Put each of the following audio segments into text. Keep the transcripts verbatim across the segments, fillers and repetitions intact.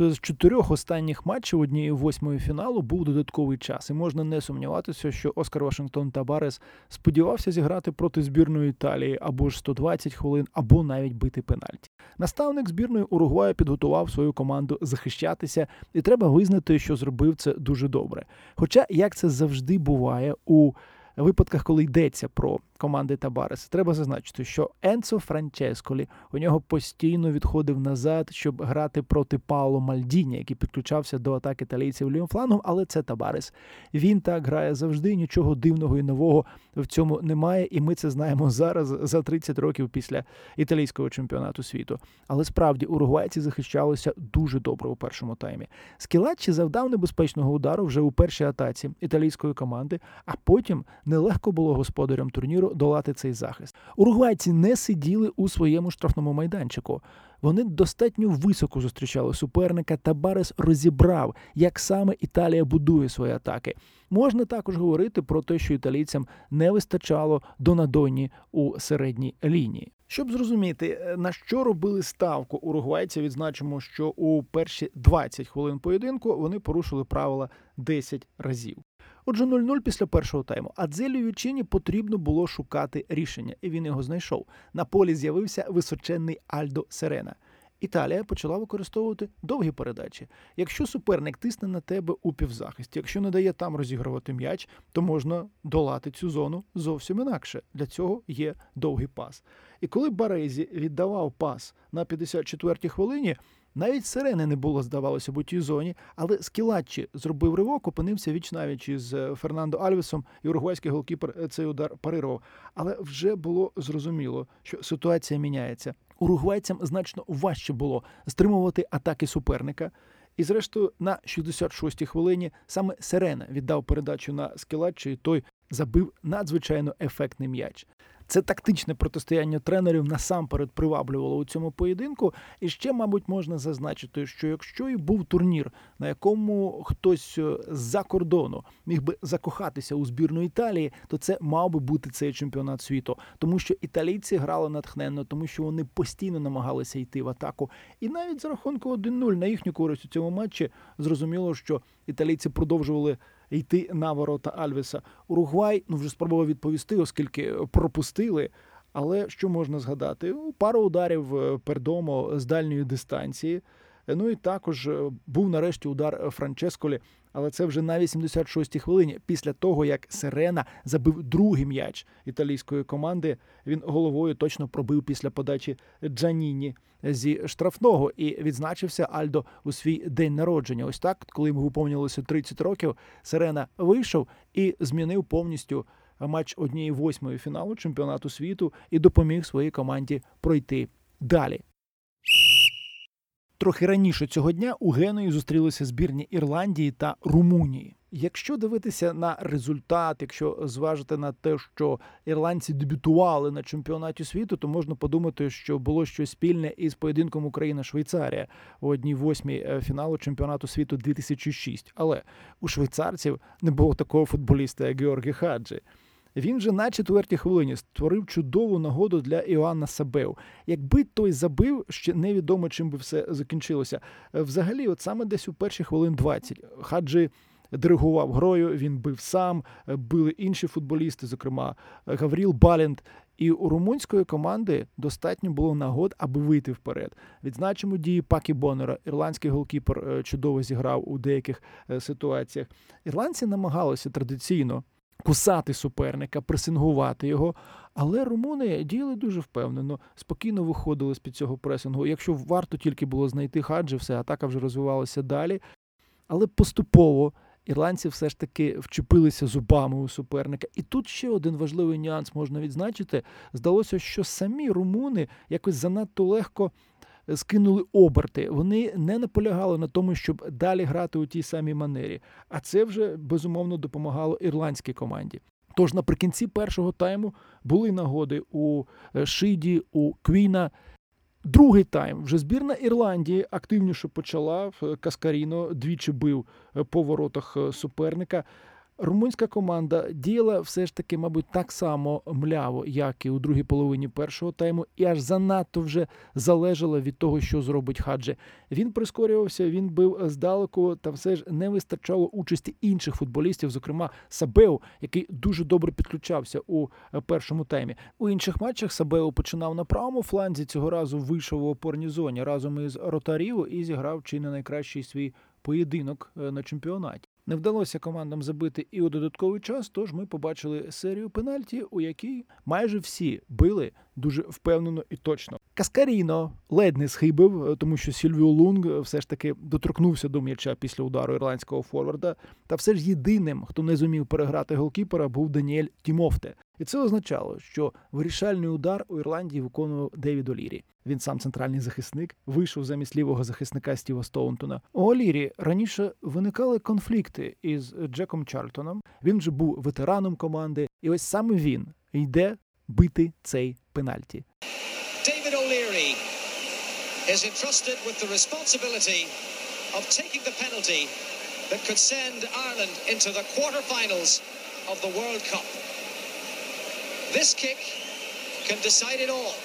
з чотирьох останніх матчів однієї восьмої фіналу був додатковий час. І можна не сумніватися, що Оскар Вашингтон Табарес сподівався зіграти проти збірної Італії або ж сто двадцять хвилин, або навіть бити пенальті. Наставник збірної Уругваю підготував свою команду захищатися, і треба визнати, що зробив це дуже добре. Хоча, як це завжди буває у випадках, коли йдеться про команди Табареса, треба зазначити, що Енцо Франческолі у нього постійно відходив назад, щоб грати проти Паоло Мальдіні, який підключався до атаки італійців лівим флангом, але це Табарес. Він так грає завжди, нічого дивного і нового в цьому немає, і ми це знаємо зараз, за тридцять років після італійського чемпіонату світу. Але справді уругвайці захищалися дуже добре у першому таймі. Скілаччі завдав небезпечного удару вже у першій атаці італійської команди, а потім нелегко було господарям турніру долати цей захист. Уругвайці не сиділи у своєму штрафному майданчику. Вони достатньо високо зустрічали суперника. Табарес розібрав, як саме Італія будує свої атаки. Можна також говорити про те, що італійцям не вистачало Донадоні у середній лінії. Щоб зрозуміти, на що робили ставку уругвайці, відзначимо, що у перші двадцять хвилин поєдинку вони порушили правила десять разів. Отже, нуль-нуль після першого тайму. Адзелю Вічіні потрібно було шукати рішення, і він його знайшов. На полі з'явився височенний Альдо Серена. Італія почала використовувати довгі передачі. Якщо суперник тисне на тебе у півзахисті, якщо не дає там розігрувати м'яч, то можна долати цю зону зовсім інакше. Для цього є довгий пас. І коли Барезі віддавав пас на п'ятдесят четвертій хвилині, навіть Сирени не було, здавалося б, у тій зоні, але Скілаччі зробив ривок, опинився віч-навіч із Фернандо Альвесом, і уругвайський голкіпер цей удар парирував. Але вже було зрозуміло, що ситуація міняється. Уругвайцям значно важче було стримувати атаки суперника. І зрештою на шістдесят шостій хвилині саме Серена віддав передачу на Скілаччі, і той забив надзвичайно ефектний м'яч. Це тактичне протистояння тренерів насамперед приваблювало у цьому поєдинку. І ще, мабуть, можна зазначити, що якщо і був турнір, на якому хтось з-за кордону міг би закохатися у збірну Італії, то це мав би бути цей чемпіонат світу. Тому що італійці грали натхненно, тому що вони постійно намагалися йти в атаку. І навіть за рахунку один нуль на їхню користь у цьому матчі зрозуміло, що італійці продовжували йти на ворота Альвеса. Уругвай, ну, вже спробував відповісти, оскільки пропустили. Але що можна згадати? Пару ударів Пердомо з дальньої дистанції. Ну і також був нарешті удар Франческолі, але це вже на вісімдесят шостій хвилині, після того, як Серена забив другий м'яч італійської команди. Він головою точно пробив після подачі Джаніні зі штрафного. І відзначився Альдо у свій день народження. Ось так, коли йому виповнилося тридцять років, Серена вийшов і змінив повністю матч однієї восьмої фіналу чемпіонату світу і допоміг своїй команді пройти далі. Трохи раніше цього дня у Генуї зустрілися збірні Ірландії та Румунії. Якщо дивитися на результат, якщо зважити на те, що ірландці дебютували на чемпіонаті світу, то можна подумати, що було щось спільне із поєдинком Україна-Швейцарія у одній восьмій фіналу чемпіонату світу дві тисячі шостого. Але у швейцарців не було такого футболіста, як Георгі Хаджі. Він же на четвертій хвилині створив чудову нагоду для Іоанна Сабеу. Якби той забив, ще невідомо, чим би все закінчилося. Взагалі, от саме десь у перші хвилин двадцять Хаджі диригував грою, він бив сам, били інші футболісти, зокрема Гавріл Балент. І у румунської команди достатньо було нагод, аби вийти вперед. Відзначимо дії Пакі Боннера. Ірландський голкіпер чудово зіграв у деяких ситуаціях. Ірландці намагалися традиційно кусати суперника, пресингувати його, але румуни діяли дуже впевнено, спокійно виходили з-під цього пресингу. Якщо варто тільки було знайти Хаджі, все, атака вже розвивалася далі. Але поступово ірландці все ж таки вчепилися зубами у суперника. І тут ще один важливий нюанс можна відзначити. Здалося, що самі румуни якось занадто легко скинули оберти. Вони не наполягали на тому, щоб далі грати у тій самій манері. А це вже, безумовно, допомагало ірландській команді. Тож наприкінці першого тайму були нагоди у Шиді, у Квіна. Другий тайм. Вже збірна Ірландії активніше почала. Каскаріно двічі бив по воротах суперника. Румунська команда діяла все ж таки, мабуть, так само мляво, як і у другій половині першого тайму, і аж занадто вже залежала від того, що зробить Хаджі. Він прискорювався, він бив здалеку, та все ж не вистачало участі інших футболістів, зокрема Сабеу, який дуже добре підключався у першому таймі. У інших матчах Сабеу починав на правому фланзі, цього разу вийшов у опорній зоні разом із Ротаріо і зіграв чи не найкращий свій поєдинок на чемпіонаті. Не вдалося командам забити і у додатковий час, тож ми побачили серію пенальті, у якій майже всі били дуже впевнено і точно. Каскаріно ледь не схибив, тому що Сільвіо Лунг все ж таки доторкнувся до м'яча після удару ірландського форварда, та все ж єдиним, хто не зумів переграти голкіпера, був Даніель Тімофте. І це означало, що вирішальний удар у Ірландії виконував Девід Олірі. Він сам центральний захисник, вийшов замість лівого захисника Стіва Стоунтона. У Олірі раніше виникали конфлікти із Джеком Чарльтоном. Він вже був ветераном команди, і ось саме він йде бити цей пенальті. David O'Leary is entrusted with the responsibility of taking the penalty that could send Ireland into the quarter-finals of the World Cup. This kick can decide it all.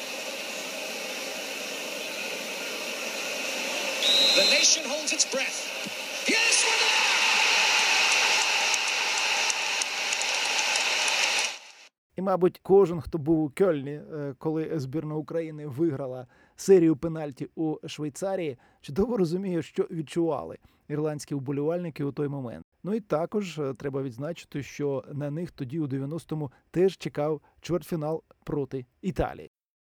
The nation holds its breath. Yes, we're there! І, мабуть, кожен, хто був у Кьольні, коли збірна України виграла серію пенальті у Швейцарії, чудово розуміє, що відчували ірландські вболівальники у той момент. Ну і також треба відзначити, що на них тоді у дев'яностому теж чекав чвертьфінал проти Італії.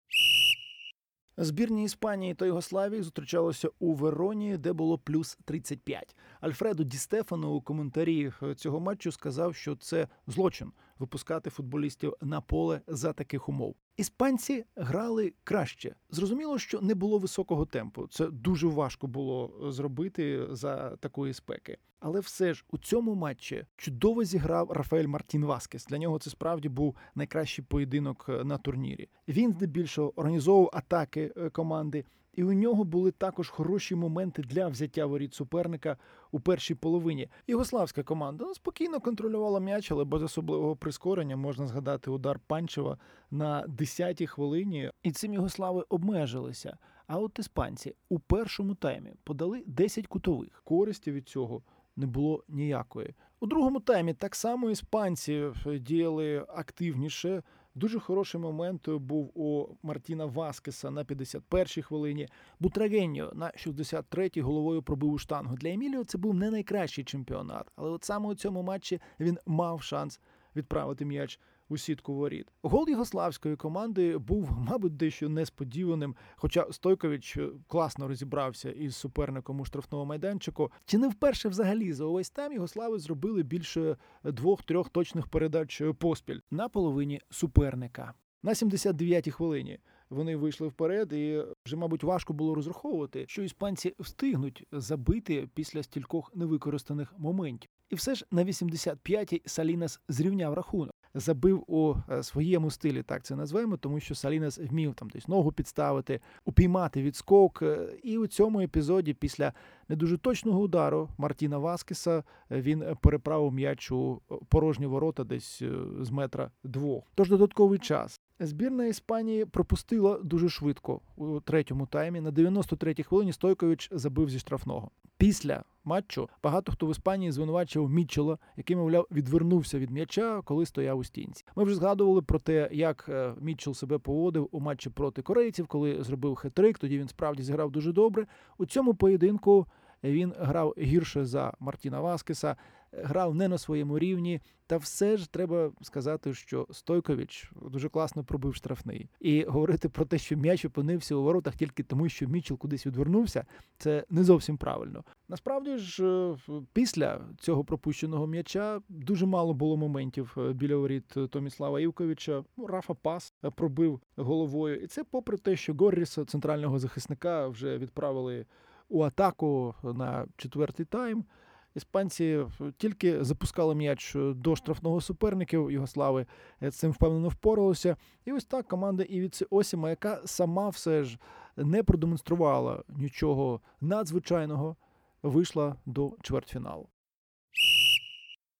Збірні Іспанії та Югославії зустрічалися у Вероні, де було плюс тридцять п'ять. Альфредо Ді Стефано у коментарі цього матчу сказав, що це злочин випускати футболістів на поле за таких умов. Іспанці грали краще. Зрозуміло, що не було високого темпу. Це дуже важко було зробити за такої спеки. Але все ж у цьому матчі чудово зіграв Рафаель Мартін Васкес. Для нього це справді був найкращий поєдинок на турнірі. Він здебільшого організовував атаки команди, і у нього були також хороші моменти для взяття воріт суперника у першій половині. Югославська команда спокійно контролювала м'яч, але без особливого прискорення. Можна згадати удар Панчева на десятій хвилині. І цим югослави обмежилися. А от іспанці у першому таймі подали десять кутових. Користі від цього не було ніякої. У другому таймі так само іспанці діяли активніше. Дуже хороший момент був у Мартіна Васкеса на п'ятдесят першій хвилині. Бутрагеньо на шістдесят третій головою пробив у штангу. Для Еміліо це був не найкращий чемпіонат, але от саме у цьому матчі він мав шанс відправити м'яч у сітку воріт. Гол югославської команди був, мабуть, дещо несподіваним, хоча Стойкович класно розібрався із суперником у штрафному майданчику. Чи не вперше взагалі за увесь тайм югослави зробили більше двох-трьох точних передач поспіль на половині суперника. На сімдесят дев'ятій хвилині вони вийшли вперед, і вже, мабуть, важко було розраховувати, що іспанці встигнуть забити після стількох невикористаних моментів. І все ж на вісімдесят п'ятій Салінас зрівняв рахунок. Забив у своєму стилі, так це назвемо, тому що Салінас вмів там десь ногу підставити, упіймати відскок. І у цьому епізоді після не дуже точного удару Мартіна Васкеса він переправив м'яч у порожні ворота десь з метра двох. Тож додатковий час. Збірна Іспанії пропустила дуже швидко у третьому таймі. На дев'яносто третій хвилині Стойкович забив зі штрафного. Після матчу багато хто в Іспанії звинувачував Мітчелла, який, мовляв, відвернувся від м'яча, коли стояв у стінці. Ми вже згадували про те, як Мітчелл себе поводив у матчі проти корейців, коли зробив хет-трик, тоді він справді зіграв дуже добре. У цьому поєдинку він грав гірше за Мартіна Васкеса, грав не на своєму рівні, та все ж треба сказати, що Стойкович дуже класно пробив штрафний. І говорити про те, що м'яч опинився у воротах тільки тому, що Мітчелл кудись відвернувся, це не зовсім правильно. Насправді ж, після цього пропущеного м'яча дуже мало було моментів біля воріт Томіслава Івковича. Ну, Рафа Пас пробив головою. І це попри те, що Горріса, центрального захисника, вже відправили у атаку на четвертий тайм. Іспанці тільки запускали м'яч до штрафного суперників, югослави цим впевнено впоралися. І ось так команда Івіці Осіма, яка сама все ж не продемонструвала нічого надзвичайного, вийшла до чвертьфіналу.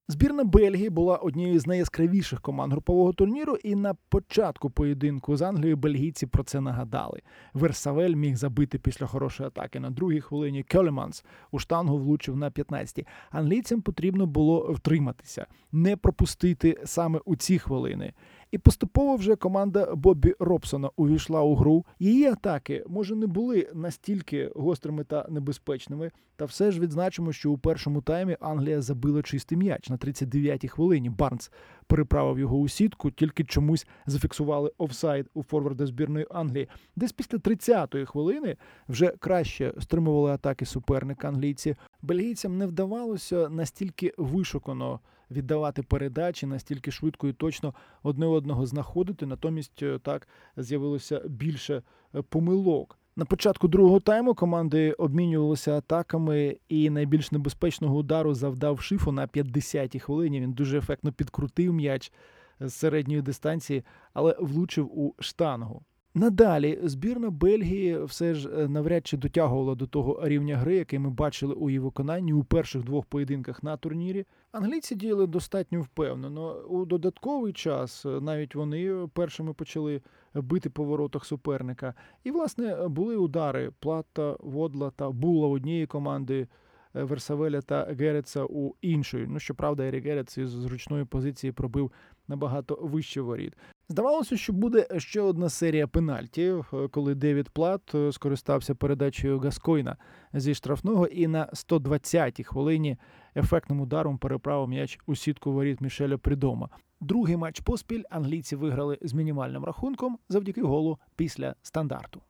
Збірна Бельгії була однією з найяскравіших команд групового турніру, і на початку поєдинку з Англією бельгійці про це нагадали. Версавель міг забити після хорошої атаки на другій хвилині. Кьолеманс у штангу влучив на п'ятнадцятій. Англійцям потрібно було втриматися, не пропустити саме у ці хвилини. І поступово вже команда Боббі Робсона увійшла у гру. Її атаки, може, не були настільки гострими та небезпечними, та все ж відзначимо, що у першому таймі Англія забила чистий м'яч. На тридцять дев'ятій хвилині Барнс переправив його у сітку, тільки чомусь зафіксували офсайд у форварда збірної Англії. Десь після тридцятої хвилини вже краще стримували атаки суперника англійці. Бельгійцям не вдавалося настільки вишукано віддавати передачі, настільки швидко і точно одне одного знаходити, натомість так з'явилося більше помилок. На початку другого тайму команди обмінювалися атаками, і найбільш небезпечного удару завдав Шифу на п'ятдесятій хвилині. Він дуже ефектно підкрутив м'яч з середньої дистанції, але влучив у штангу. Надалі збірна Бельгії все ж навряд чи дотягувала до того рівня гри, який ми бачили у її виконанні у перших двох поєдинках на турнірі. Англійці діяли достатньо впевнено. У додатковий час навіть вони першими почали бити по воротах суперника. І, власне, були удари Плата, Водла та Булла однієї команди, Версавеля та Гереца у іншої. Ну, щоправда, Ерік Герец із зручної позиції пробив набагато вище воріт. Здавалося, що буде ще одна серія пенальтів, коли Девід Плат скористався передачею Гаскойна зі штрафного і на сто двадцятій хвилині ефектним ударом переправив м'яч у сітку воріт Мішеля Прідома. Другий матч поспіль англійці виграли з мінімальним рахунком завдяки голу після стандарту.